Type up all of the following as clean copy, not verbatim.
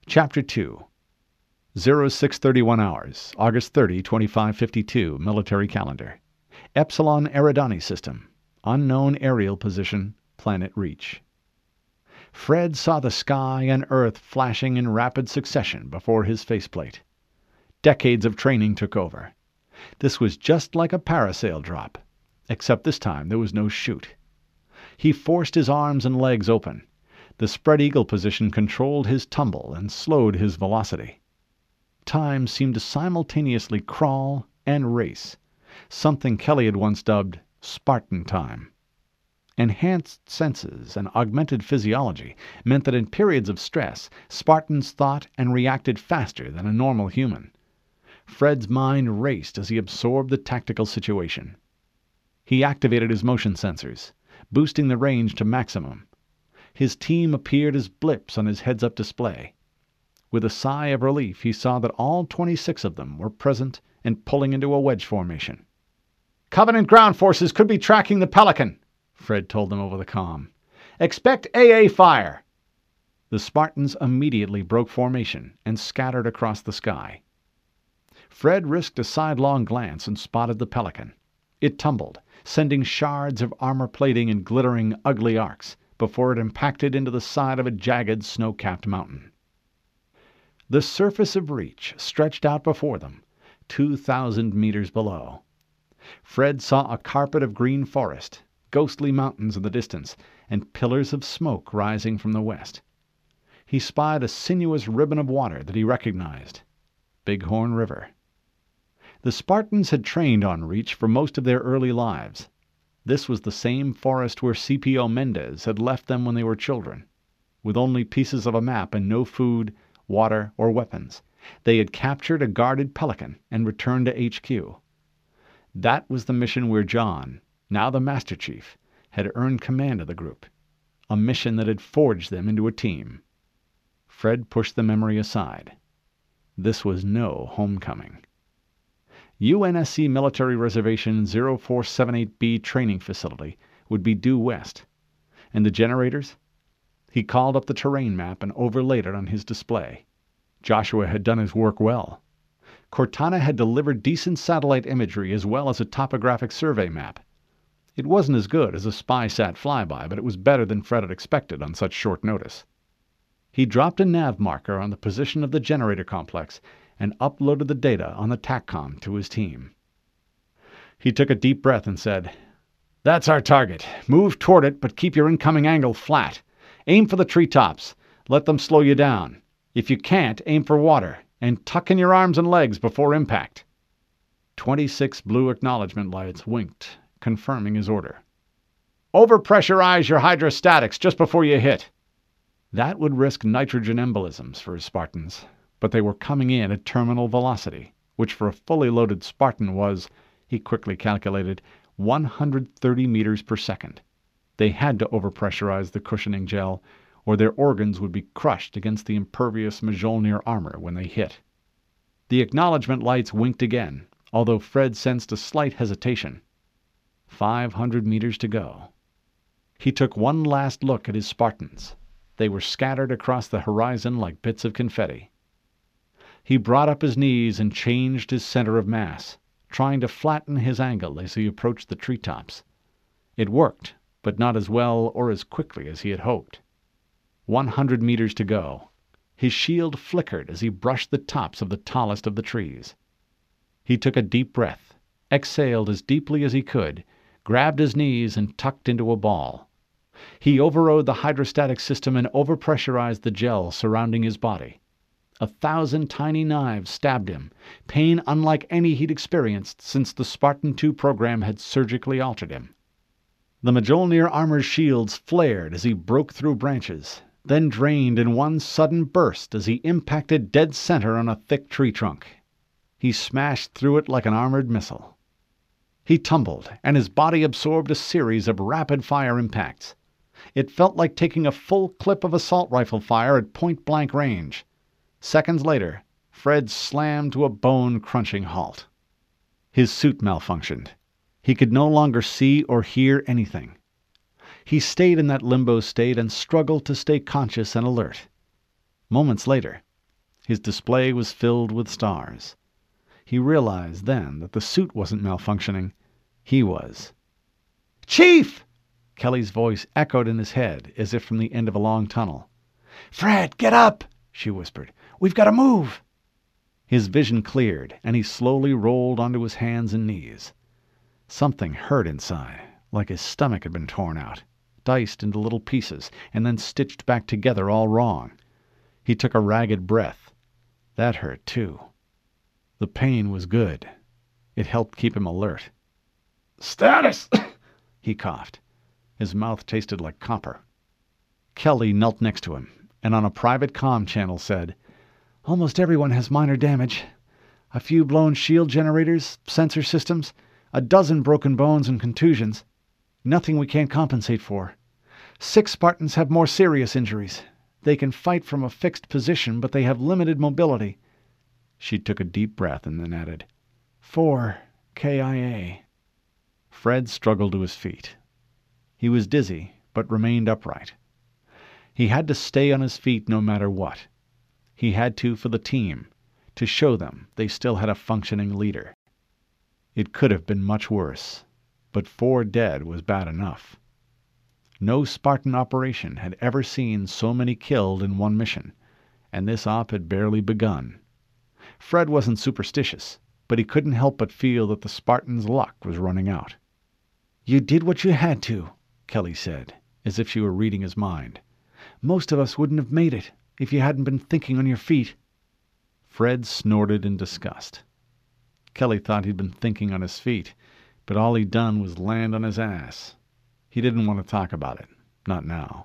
Chapter 2. 0631 hours, August 30, 2552, military calendar. Epsilon Eridani system. Unknown aerial position, planet Reach. Fred saw the sky and earth flashing in rapid succession before his faceplate. Decades of training took over. This was just like a parasail drop, except this time there was no chute. He forced his arms and legs open. The spread eagle position controlled his tumble and slowed his velocity. Time seemed to simultaneously crawl and race, something Kelly had once dubbed Spartan time. Enhanced senses and augmented physiology meant that in periods of stress, Spartans thought and reacted faster than a normal human. Fred's mind raced as he absorbed the tactical situation. He activated his motion sensors, boosting the range to maximum. His team appeared as blips on his heads-up display. With a sigh of relief, he saw that all 26 of them were present and pulling into a wedge formation. "Covenant ground forces could be tracking the Pelican," Fred told them over the comm. "Expect AA fire." The Spartans immediately broke formation and scattered across the sky. Fred risked a sidelong glance and spotted the Pelican. It tumbled, sending shards of armor plating in glittering, ugly arcs before it impacted into the side of a jagged, snow-capped mountain. The surface of Reach stretched out before them, 2,000 meters below. Fred saw a carpet of green forest, ghostly mountains in the distance, and pillars of smoke rising from the west. He spied a sinuous ribbon of water that he recognized. Bighorn River. The Spartans had trained on Reach for most of their early lives. This was the same forest where Scipio Mendez had left them when they were children. With only pieces of a map and no food, water, or weapons, they had captured a guarded Pelican and returned to HQ. That was the mission where John, now the Master Chief, had earned command of the group, a mission that had forged them into a team. Fred pushed the memory aside. This was no homecoming. UNSC Military Reservation 0478B training facility would be due west. And the generators? He called up the terrain map and overlaid it on his display. Joshua had done his work well. Cortana had delivered decent satellite imagery as well as a topographic survey map. It wasn't as good as a SpySat flyby, but it was better than Fred had expected on such short notice. He dropped a nav marker on the position of the generator complex and uploaded the data on the TACCOM to his team. He took a deep breath and said, "That's our target. Move toward it, but keep your incoming angle flat. Aim for the treetops. Let them slow you down. If you can't, aim for water, and tuck in your arms and legs before impact." 26 blue acknowledgement lights winked, confirming his order. "Overpressurize your hydrostatics just before you hit." That would risk nitrogen embolisms for his Spartans, but they were coming in at terminal velocity, which for a fully loaded Spartan was, he quickly calculated, 130 meters per second. They had to overpressurize the cushioning gel, or their organs would be crushed against the impervious Mjolnir armor when they hit. The acknowledgement lights winked again, although Fred sensed a slight hesitation. 500 meters to go. He took one last look at his Spartans. They were scattered across the horizon like bits of confetti. He brought up his knees and changed his center of mass, trying to flatten his angle as he approached the treetops. It worked, but not as well or as quickly as he had hoped. 100 meters to go. His shield flickered as he brushed the tops of the tallest of the trees. He took a deep breath, exhaled as deeply as he could, grabbed his knees and tucked into a ball. He overrode the hydrostatic system and overpressurized the gel surrounding his body. 1,000 tiny knives stabbed him, pain unlike any he'd experienced since the Spartan II program had surgically altered him. The Mjolnir armor's shields flared as he broke through branches, then drained in one sudden burst as he impacted dead center on a thick tree trunk. He smashed through it like an armored missile. He tumbled, and his body absorbed a series of rapid-fire impacts. It felt like taking a full clip of assault rifle fire at point-blank range. Seconds later, Fred slammed to a bone-crunching halt. His suit malfunctioned. He could no longer see or hear anything. He stayed in that limbo state and struggled to stay conscious and alert. Moments later, His display was filled with stars. He realized then that the suit wasn't malfunctioning. He was. "Chief!" Kelly's voice echoed in his head as if from the end of a long tunnel. "Fred, get up!" she whispered. "We've got to move!" His vision cleared, and he slowly rolled onto his hands and knees. Something hurt inside, like his stomach had been torn out, diced into little pieces, and then stitched back together all wrong. He took a ragged breath. That hurt, too. The pain was good. It helped keep him alert. "Status!" he coughed. His mouth tasted like copper. Kelly knelt next to him, and on a private comm channel said, "Almost everyone has minor damage. A few blown shield generators, sensor systems, a dozen broken bones and contusions. Nothing we can't compensate for. 6 Spartans have more serious injuries. They can fight from a fixed position, but they have limited mobility." She took a deep breath and then added, 4 KIA. Fred struggled to his feet. He was dizzy, but remained upright. He had to stay on his feet no matter what. He had to for the team, to show them they still had a functioning leader. It could have been much worse, but 4 dead was bad enough. No Spartan operation had ever seen so many killed in one mission, and this op had barely begun. Fred wasn't superstitious, but he couldn't help but feel that the Spartans' luck was running out. "You did what you had to," Kelly said, as if she were reading his mind. "Most of us wouldn't have made it if you hadn't been thinking on your feet." Fred snorted in disgust. Kelly thought he'd been thinking on his feet, but all he'd done was land on his ass. He didn't want to talk about it, not now.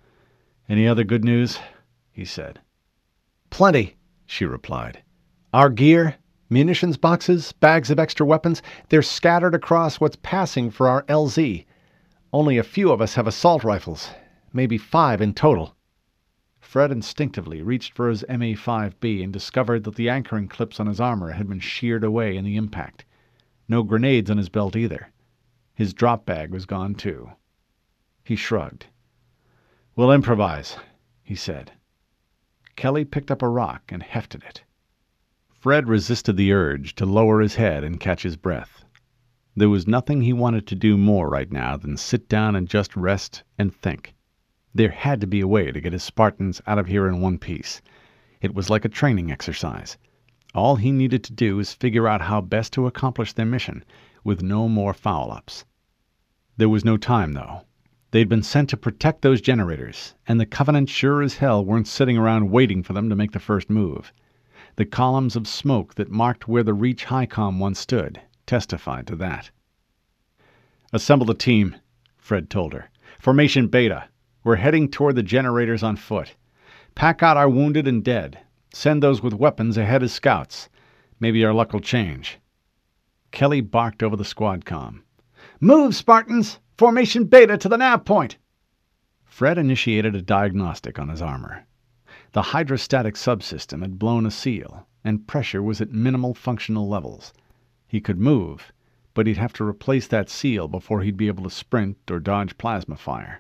"Any other good news?" he said. "Plenty," she replied. "Our gear, munitions boxes, bags of extra weapons, they're scattered across what's passing for our LZ. Only a few of us have assault rifles, maybe 5 in total." Fred instinctively reached for his MA5B and discovered that the anchoring clips on his armor had been sheared away in the impact. No grenades on his belt either. His drop bag was gone too. He shrugged. "We'll improvise," he said. Kelly picked up a rock and hefted it. Fred resisted the urge to lower his head and catch his breath. There was nothing he wanted to do more right now than sit down and just rest and think. There had to be a way to get his Spartans out of here in one piece. It was like a training exercise. All he needed to do was figure out how best to accomplish their mission, with no more foul-ups. There was no time, though. They'd been sent to protect those generators, and the Covenant sure as hell weren't sitting around waiting for them to make the first move. The columns of smoke that marked where the Reach HICOM once stood testified to that. "Assemble the team," Fred told her. "Formation Beta. We're heading toward the generators on foot. Pack out our wounded and dead. Send those with weapons ahead as scouts. Maybe our luck will change." Kelly barked over the squad comm. "Move, Spartans! Formation Beta to the nav point!" Fred initiated a diagnostic on his armor. The hydrostatic subsystem had blown a seal, and pressure was at minimal functional levels. He could move, but he'd have to replace that seal before he'd be able to sprint or dodge plasma fire.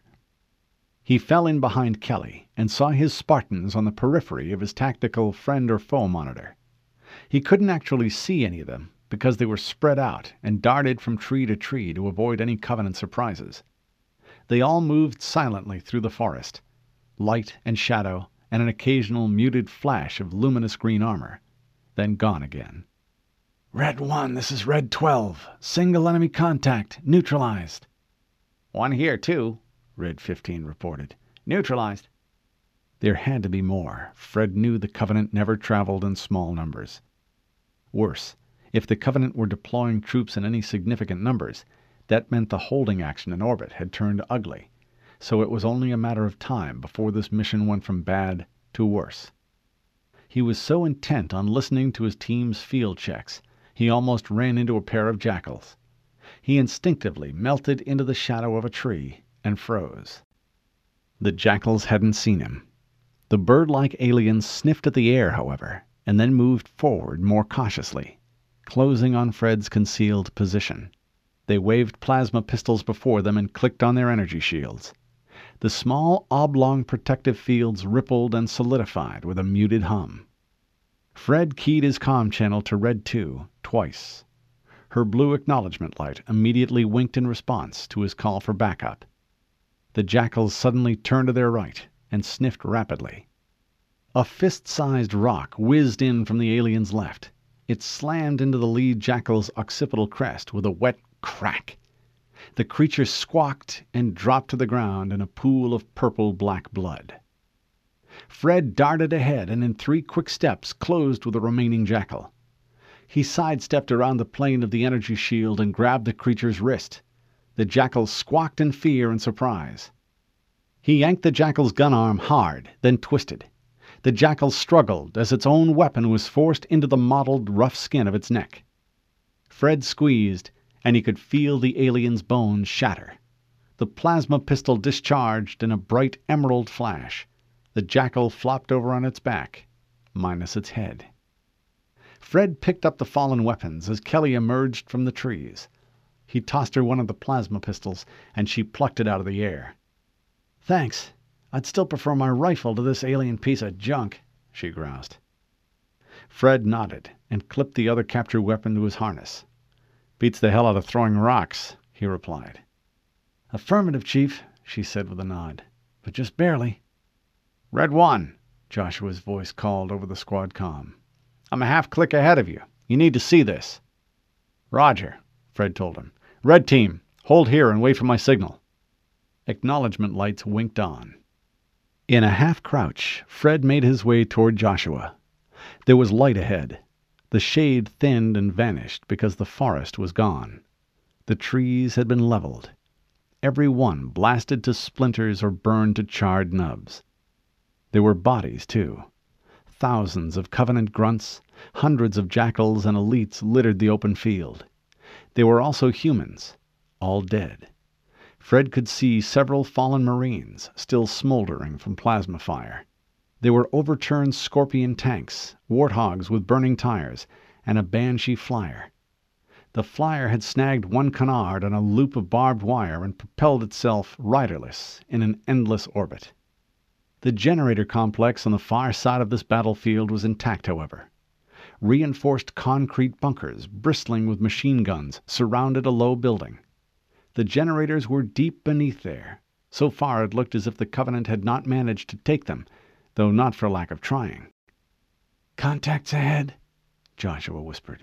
He fell in behind Kelly and saw his Spartans on the periphery of his tactical friend or foe monitor. He couldn't actually see any of them because they were spread out and darted from tree to tree to avoid any Covenant surprises. They all moved silently through the forest, light and shadow and an occasional muted flash of luminous green armor, then gone again. "Red 1, this is Red 12. Single enemy contact. Neutralized." "One here, too," Red 15 reported. "Neutralized." There had to be more. Fred knew the Covenant never traveled in small numbers. Worse, if the Covenant were deploying troops in any significant numbers, that meant the holding action in orbit had turned ugly. So it was only a matter of time before this mission went from bad to worse. He was so intent on listening to his team's field checks, he almost ran into a pair of jackals. He instinctively melted into the shadow of a tree and froze. The jackals hadn't seen him. The bird-like aliens sniffed at the air, however, and then moved forward more cautiously, closing on Fred's concealed position. They waved plasma pistols before them and clicked on their energy shields. The small oblong protective fields rippled and solidified with a muted hum. Fred keyed his comm channel to Red 2 twice. Her blue acknowledgement light immediately winked in response to his call for backup. The jackals suddenly turned to their right and sniffed rapidly. A fist-sized rock whizzed in from the alien's left. It slammed into the lead jackal's occipital crest with a wet crack. The creature squawked and dropped to the ground in a pool of purple-black blood. Fred darted ahead and in 3 quick steps closed with the remaining jackal. He sidestepped around the plane of the energy shield and grabbed the creature's wrist. The jackal squawked in fear and surprise. He yanked the jackal's gun arm hard, then twisted. The jackal struggled as its own weapon was forced into the mottled, rough skin of its neck. Fred squeezed, and he could feel the alien's bones shatter. The plasma pistol discharged in a bright emerald flash. The jackal flopped over on its back, minus its head. Fred picked up the fallen weapons as Kelly emerged from the trees. He tossed her one of the plasma pistols, and she plucked it out of the air. "Thanks. I'd still prefer my rifle to this alien piece of junk," she groused. Fred nodded and clipped the other captured weapon to his harness. "Beats the hell out of throwing rocks," he replied. "Affirmative, Chief," she said with a nod, "but just barely." "Red 1," Joshua's voice called over the squad comm. "I'm a half click ahead of you. You need to see this." "Roger," Fred told him. "Red Team, hold here and wait for my signal." Acknowledgement lights winked on. In a half-crouch, Fred made his way toward Joshua. There was light ahead. The shade thinned and vanished because the forest was gone. The trees had been leveled. Every one blasted to splinters or burned to charred nubs. There were bodies, too. Thousands of Covenant grunts, hundreds of jackals and elites littered the open field. There were also humans, all dead. Fred could see several fallen Marines still smoldering from plasma fire. There were overturned Scorpion tanks, warthogs with burning tires, and a Banshee flyer. The flyer had snagged one canard on a loop of barbed wire and propelled itself riderless in an endless orbit. The generator complex on the far side of this battlefield was intact, however. Reinforced concrete bunkers, bristling with machine guns, surrounded a low building. The generators were deep beneath there. So far it looked as if the Covenant had not managed to take them, though not for lack of trying. "Contacts ahead," Joshua whispered.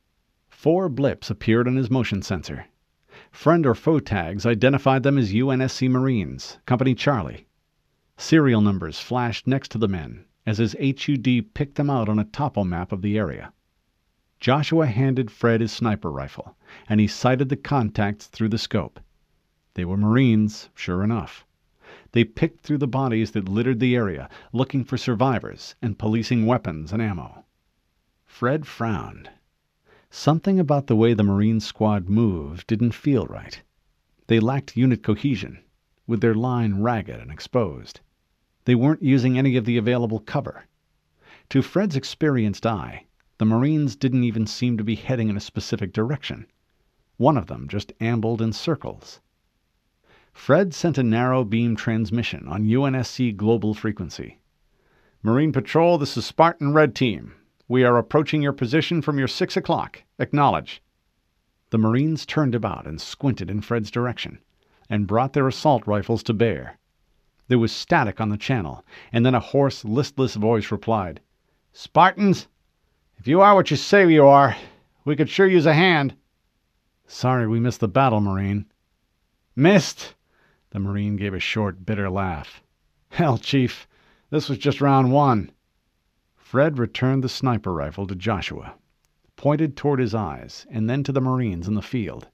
4 blips appeared on his motion sensor. Friend or foe tags identified them as UNSC Marines, Company Charlie. Serial numbers flashed next to the men as his HUD picked them out on a topo map of the area. Joshua handed Fred his sniper rifle, and he sighted the contacts through the scope. They were Marines, sure enough. They picked through the bodies that littered the area, looking for survivors and policing weapons and ammo. Fred frowned. Something about the way the Marine squad moved didn't feel right. They lacked unit cohesion, with their line ragged and exposed. They weren't using any of the available cover. To Fred's experienced eye, the Marines didn't even seem to be heading in a specific direction. One of them just ambled in circles. Fred sent a narrow beam transmission on UNSC global frequency. "Marine Patrol, this is Spartan Red Team. We are approaching your position from your 6 o'clock. Acknowledge." The Marines turned about and squinted in Fred's direction, and brought their assault rifles to bear. There was static on the channel, and then a hoarse, listless voice replied, "Spartans, if you are what you say you are, we could sure use a hand." "Sorry we missed the battle, Marine." "Missed?" The Marine gave a short, bitter laugh. "Hell, Chief, this was just round 1. Fred returned the sniper rifle to Joshua, pointed toward his eyes, and then to the Marines in the field.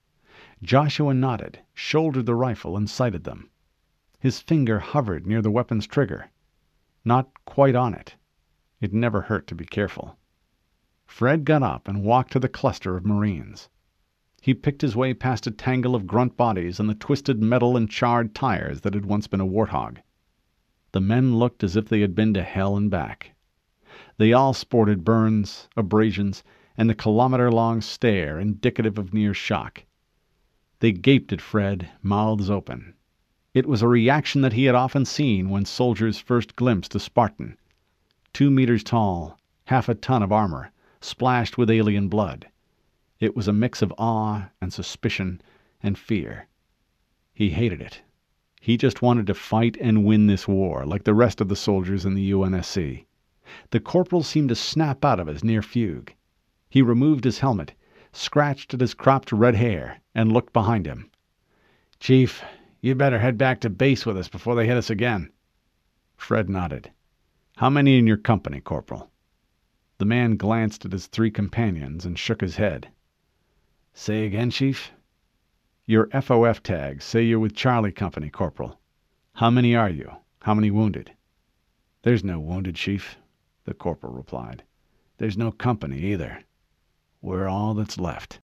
Joshua nodded, shouldered the rifle, and sighted them. His finger hovered near the weapon's trigger. Not quite on it. It never hurt to be careful. Fred got up and walked to the cluster of Marines. He picked his way past a tangle of grunt bodies and the twisted metal and charred tires that had once been a warthog. The men looked as if they had been to hell and back. They all sported burns, abrasions, and the kilometer-long stare indicative of near shock. They gaped at Fred, mouths open. It was a reaction that he had often seen when soldiers first glimpsed a Spartan. 2 meters tall, half a ton of armor, splashed with alien blood. It was a mix of awe and suspicion and fear. He hated it. He just wanted to fight and win this war, like the rest of the soldiers in the UNSC. The corporal seemed to snap out of his near fugue. He removed his helmet, scratched at his cropped red hair, and looked behind him. "Chief, you better head back to base with us before they hit us again." Fred nodded. "How many in your company, Corporal?" The man glanced at his 3 companions and shook his head. "Say again, Chief?" "Your FOF tags say you're with Charlie Company, Corporal. How many are you? How many wounded?" "There's no wounded, Chief," the corporal replied. "There's no company either. We're all that's left."